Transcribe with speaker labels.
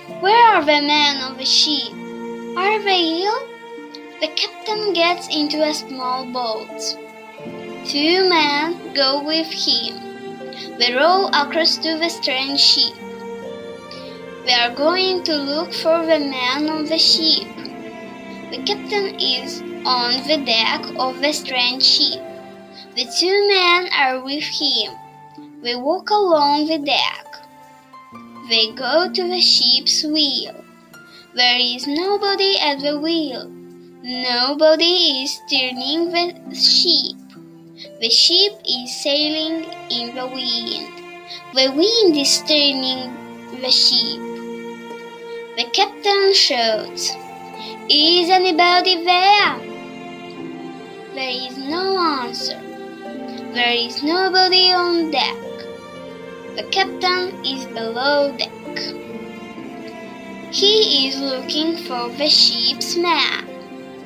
Speaker 1: Where are the men on the ship? Are they ill? The captain gets into a small boat. 2 men go with him. They row across to the strange ship. They are going to look for the man on the ship. The captain is on the deck of the strange ship. The 2 men are with him. They walk along the deck. They go to the ship's wheel. There is nobody at the wheel. Nobody is turning the ship. The ship is sailing in the wind. The wind is turning the ship. The captain shouts, "Is anybody there?" There is no answer. There is nobody on deck. The captain is below deck. He is looking for the ship's map.